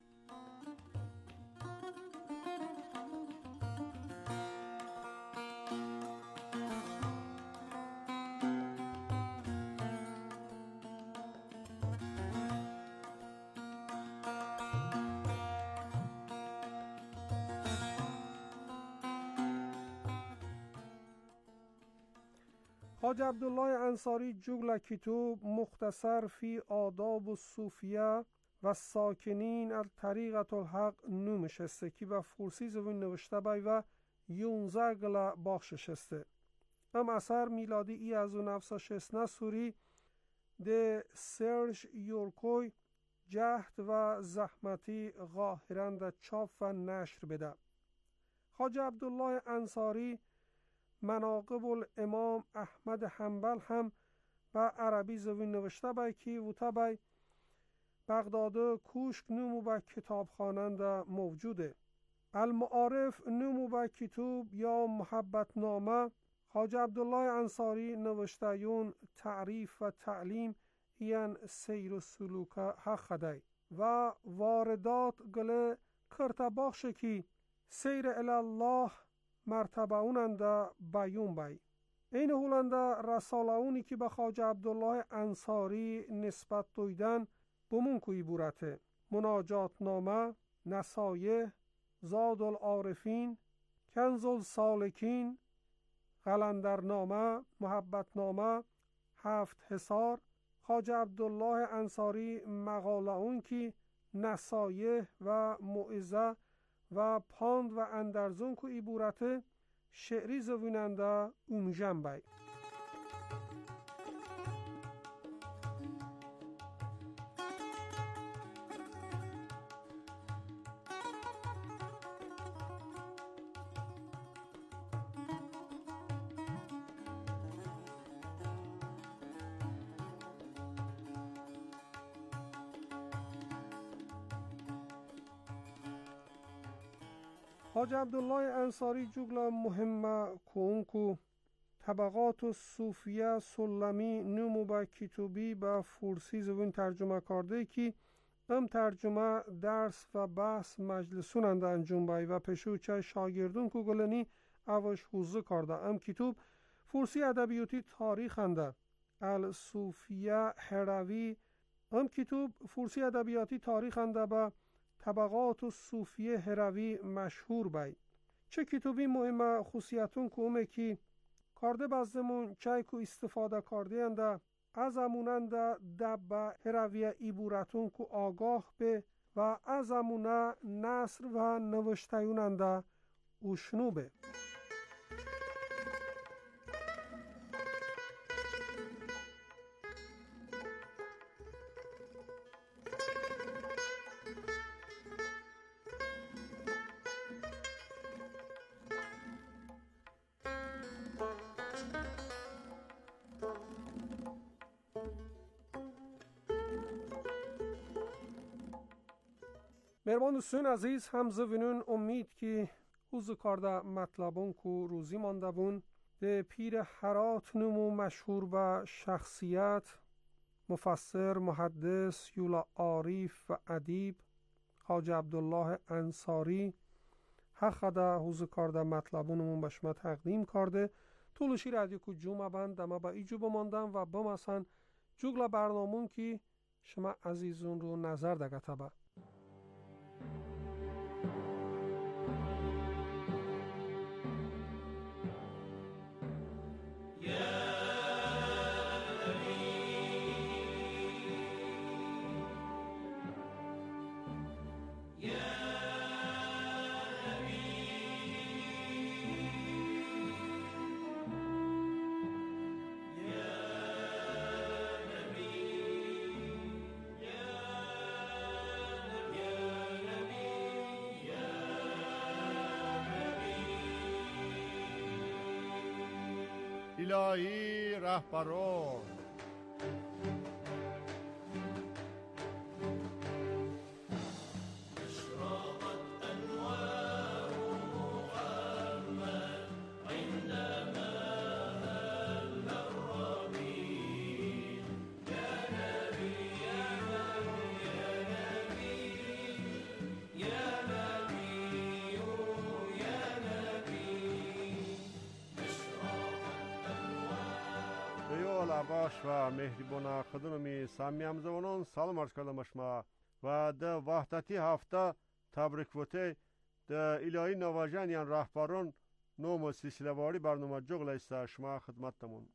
خواجه عبدالله انصاری جگل کتاب مختصر فی آداب الصوفیه و ساکنین الطریقة الحق نومشسته که به فارسی زبان نوشته بای و 11 گل باخششسته. ام اثر میلادی ای از 1916 سوری ده سرج یورکوی جهد و زحمتی غاهرند چاپ و نشر بده. خواجه عبدالله انصاری مناقب الامام احمد حنبل هم به عربی زوین نوشته بای که و تبای بغداد کوشک نمو به کتاب خوانند موجوده. المعارف نمو به کتاب یا محبت نامه خواجه عبدالله انصاری نوشتهیون تعریف و تعلیم این سیر و سلوک حق خدای و واردات گله کرتباخش که سیر الله مرتبه اوننده بیون بای. این هولنده رساله اونی که به خواجه عبدالله انصاری نسبت دویدن بمون کوی بورته مناجات نامه، نصایح، زاد العارفین، کنز السالکین، قلندرنامه، محبت نامه، 7 حصار، خواجه عبدالله انصاری مقاله اون که نصایح و موعظه و پاند و اندرزون که عبارت شعری زویننده اون جنبه. خواجه عبدالله انصاری جگل مهمه کونکو طبقات و صوفیه سلمی نمو با کتابی با فارسی زبان ترجمه کرده که ام ترجمه درس و بحث مجلسون اند انجام بای و پشوچه شاگردون که گلنی اوش حوزه کرده. ام کتاب فارسی ادبیاتی تاریخ انده الصوفیه هروی. ام کتاب فارسی ادبیاتی تاریخ انده با طبقات و صوفیه هروی مشهور بای. چه کتابی مهمه خصوصیتون که که کارده بازدمون چای که استفاده کرده انده از اموننده دب هروی عبارتون که آگاه به و از امونه نصر و نوشتیوننده اوشنو به. مهربان دوستان عزیز، هم زوینون امید که اوز کارده مطلبون که روزی مانده بون به پیر هرات نمو مشهور و شخصیت مفسر محدث یولا عارف و ادیب خواجه عبدالله انصاری حق ده اوز کارده مطلبونمون به شما تقدیم کرده. طولشی رادیو که جمعه بند دمه با ایجو بماندم و بمسن جگل برنامون که شما عزیزون رو نظر ده گتبه. الهی رهبران باش و مهربان خدمت سامیام زبانان سلام عرض کردم شما و در وحدتی هفته تبریک وته در الهی نواجان یان رهبران نوم سلسله واری برنامه جغل است شما خدمتتمون.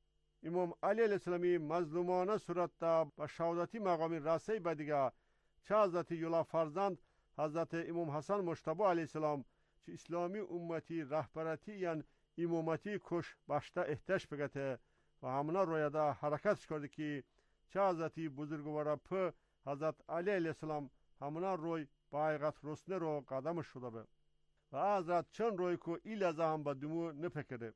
امام علی علیه السلامی مظلومانه صورت به شهادتی مقامی رسی به دیگه چه حضرت یولا فرزند حضرت امام حسن مجتبی علیه السلام چه اسلامی امتی رهبرتی یان امامتی کش باشته احتیاج بگته و همونا رویده حرکتش کرده که چه حضرتی بزرگواره په حضرت علی علیه السلام همونا روی با حقیقت رسنه رو قدمش شده به و حضرت چند روی که ای لحظه هم به دمو نپکده.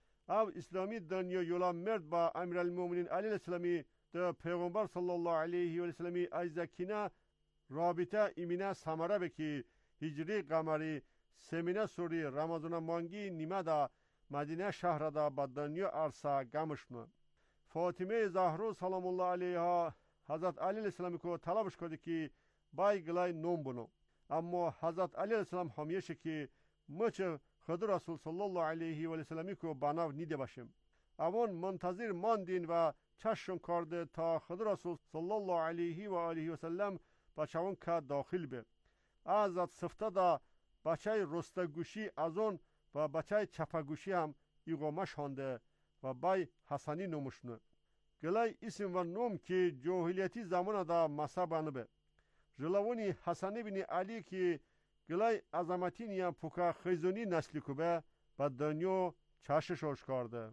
او اسلامی دنیا یولا مرد با امیرالمومنین علی علیه السلامی ده پیغمبر صلی الله علیه و السلامی ایزکینه رابطه ایمینه سمره بکی هجری قمری سمینه سوری رمضان مانگی نیمه ده مدینه شهر دا با دنیا عرصه گمشنو. فاطمه زهرا سلام الله علیها حضرت علی علیه السلام کو طلبش کرده که بای گلای نوم بنو، اما حضرت علی علیه السلام همیشه که مچ خدا رسول صلی الله علیه و السلامی کو بناو نیده باشیم. اوان منتظر ماندین و چشم کرده تا خدا رسول صلی الله علیه و آله و سلم بچه‌ون که داخل به. حضرت سفته دا بچه رستگوشی از اون و بچه چپگوشی هم ایقامش هانده و بای حسنی نمشنه. گلای اسم و نوم که جاهلیتی زمان دا مصابانه به جلوانی حسن بن علی که گلای عظمتی نیم پوکا خیزونی نسلی که به دنیا چشش آش کرده.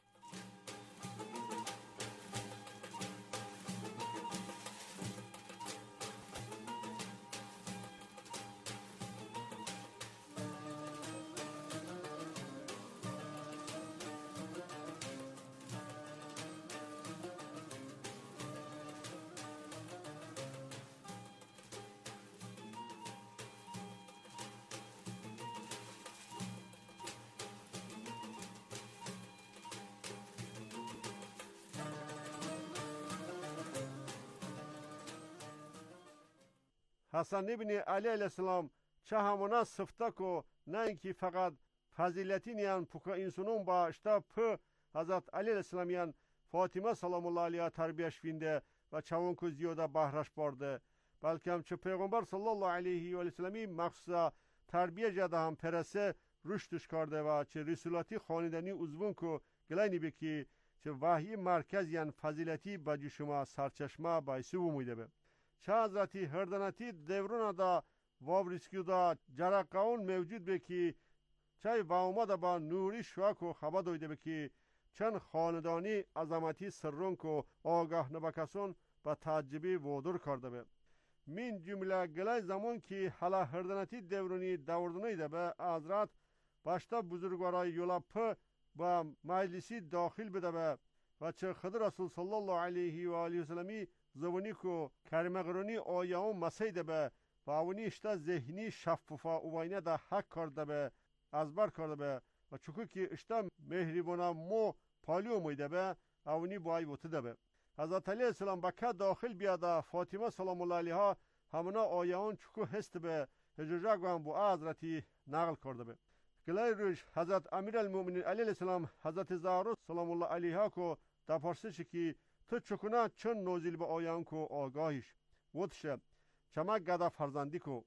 حسن ابن علی علیه السلام چه همانا صفته که نه اینکه فقط فضیلتی نیان پوکا انسانون با اشتا په حضرت علی علیه السلام یان فاطمه سلام الله علیها تربیش وینده و چون که زیاده بهرش برده بلکه هم چه پیغمبر صلی الله علیه و سلمی مخصوصا تربیه جده هم پرسه رشدش کرده و چه رسولاتی خاندانی عضوون که گلینی بکی چه وحی مرکز یان فضیلتی با شما سرچشمه بایسی بومیده به چه حضرتی هردناتی دورون دا وابریسکیو دا جرقاون موجود به که چه و اومده با نوری شواک و خبر دویده به که چند خاندانی عظمتی سرون که آگاه نبکسون با تعجبی وادر کرده به من جمله گلای زمان که حالا هردناتی دورونی دوردنی ده به حضرت باشتا بزرگوارای یولا په با مجلسی داخل بده به و چه خضر رسول صلی الله علیه و آله و سلمی زبانی کو کرمغرونی آیام مسیده به و اونی اشتا ذهنی شفافا اوینه دا حق کرده به ازبر کرده به و چکو که اشتا مهریبانا مو پالیو مویده به اونی بای وطده به حضرت علیه السلام بکه داخل بیاده فاطمه سلام الله علیها همونا آیان چکو هست به هجوجه گوهم بو حضرتی نقل کرده به گلای روش حضرت امیر المؤمنین علیه السلام حضرت زهرا سلام الله علیها کو دا پرسش که تو چکونه چون نوزیل به آیان کو آگاهیش وطشه چمک گده فرزندی کو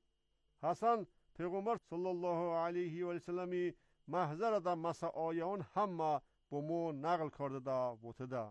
حسن پیغمبر صلی الله علیه و سلمی محضر دا مسا آیان همه بمو نقل کرده دا وطده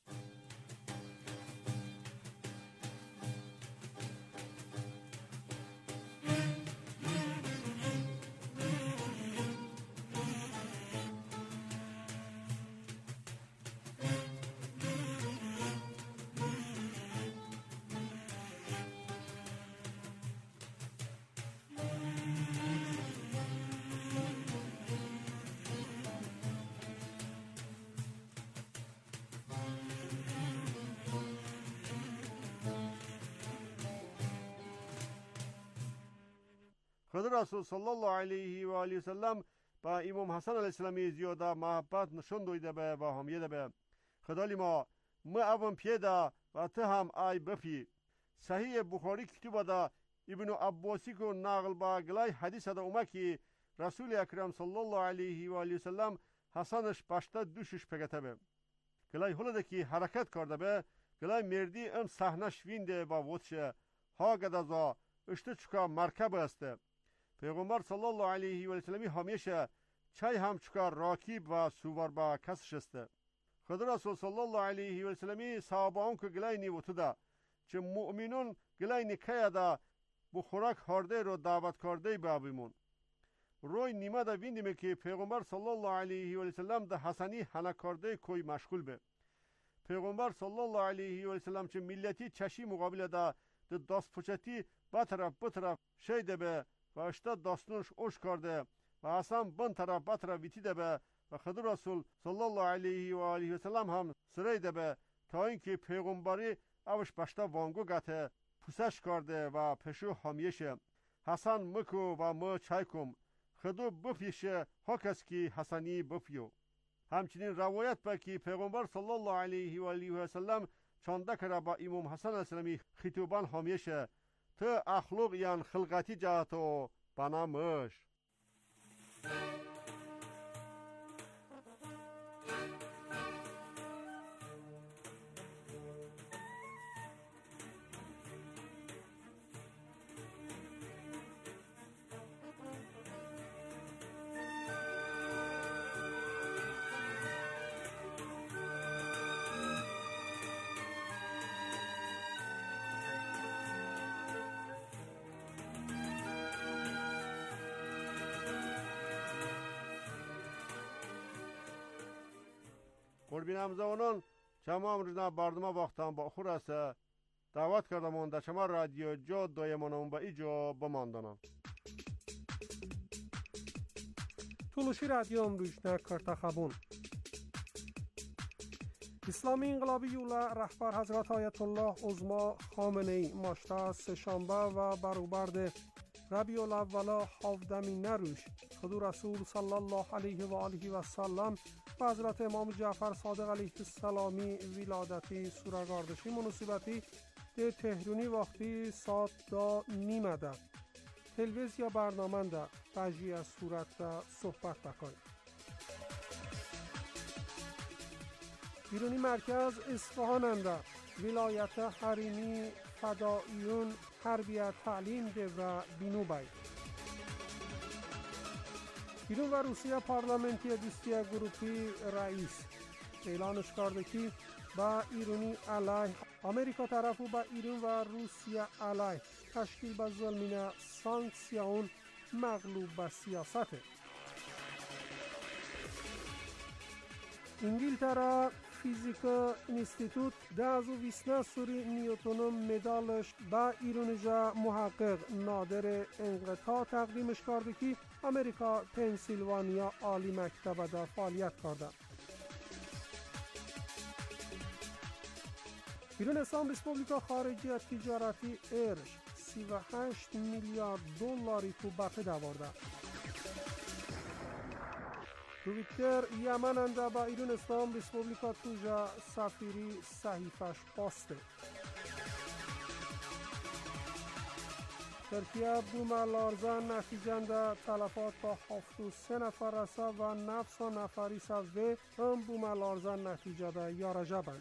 خضر رسول صلی الله علیه و آله و سلم با امام حسن علیه السلامی زیاده محبت نشون دویده به و همیده به خدالی ما اون پیدا و ته هم آی بپی صحیح بخاری کتب دا ابن عباسی کو نقل با گلای حدیث دا اومه که رسول اکرم صلی الله علیه و آله و سلم حسنش پشتا دوشش پگته به گلای هلده که حرکت کرده به گلای مردی ام صحنش وینده با وطشه ها گدازا اشته چکا مرکب استه پیغمبر صلی الله علیه و سلمی همیشه چای هم چکا راکیب و سوار با کسش استه خدا رسول صلی الله علیه و سلمی صحابه اون که گلای نیوتو دا چه مؤمنون گلای نکه دا بخورک هارده رو دعوت کرده بابیمون روی نیمه دا ویندیمه که پیغمبر صلی الله علیه و سلم دا حسنی حنا کرده کوی مشغول به پیغمبر صلی الله علیه و سلم چه ملتی چشی مقابل دا دست پوچتی بطرف شیده به و اشتا داستانش اوش کرده و حسن بن طرف بطرف ویتیده به و خدا رسول صلی الله علیه و آله و سلم هم سریده به تا اینکه پیغمبری اوش بشتا وانگو گته پوسش کرده و پشو همیشه حسن مکو و ما چای کم خدا بپیشه ها کس که حسنی بپیو همچنین روایت به که پیغمبر صلی الله علیه و آله و سلم چانده کرده با امام حسن علیه السلامی خطوبان همیشه تو اخلاق یان خلقتی جهتو بنامش قربین زوانان شما امروز برنامه وقتان با خور است دعوت کردم اون در شما رادیو جا دایمانم با ایجا بماندنم تولوشی رادیو امروزنه کرتخبون اسلامی انقلابی یولا رهبر حضرت آیت الله عظما خامنه ای ماشتا سهشنبه و برابر ربیع الاول 17 نوروز خدای رسول صلی الله علیه و آله و سلم و حضرت امام جعفر صادق علیه السلامی ولادتی سورگاردشی مناسبتی در تهرانی وقتی ساعت 2:30 تلویزیا برنامه ده بجی از صورت صحبت بکنیم. بیرونی مرکز اصفهان انده ولایت حریمی فدائیون تربیت تعلیم ده و بینو باید. ایران و روسیه پارلمنتی دوستی گروپی رئیس اعلانش کرده که با ایرانی علیه امریکا طرف و با ایران و روسیه علیه تشکیل به زمینه سانکسیون مغلوب به سیاسته. انگلترا فیزیک اینستیتوت ده از ویسنه سوری نیوتونم مدالش با ایرانجا محقق نادر انقطاع تقدیمش کرده که امریکا پنسیلوانیا عالی مکتب ده فعالیت کرده. ایران اسلام ریسپوبلیکا خارجی تجارتی ارش 38 میلیارد دلاری کو بقی داورده. تویتر یمن انده با ایران اسلام ریسپوبلیکا توجا سفیری صحیفش باسته. ترکیه بوملارزه نتیجنده تلفات تا 73 نفر رسه و 9 نفری سوه هم بوملارزه نتیجه ده یارجه بند.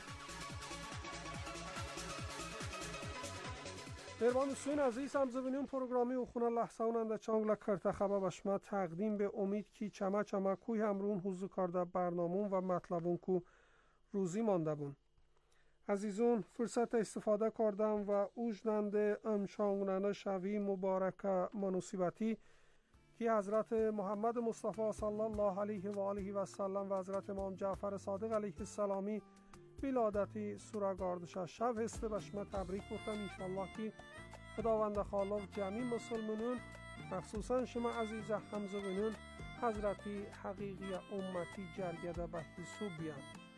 بربان سوین عزیز هم زبینیم پروگرامی و خونه لحظه اوننده چانگلا کرته خبه و شما تقدیم به امید که چمه کوی همرون حضور کرده برنامون و مطلبون کو روزی مانده بون. عزیزون فرصت استفاده کردم و اوجننده امشانگنانه شوی مبارک مناسبتی که حضرت محمد مصطفی صلی الله علیه و آله و سلم و حضرت امام جعفر صادق علیه السلامی ولادتی سورگاردش شب هسته و شما تبریک گفتم. انشالله که خداوند خالق جمعی مسلمانون مخصوصا شما عزیز همزبانون حضرتی حقیقی امتی جرگده به حسوب بیان.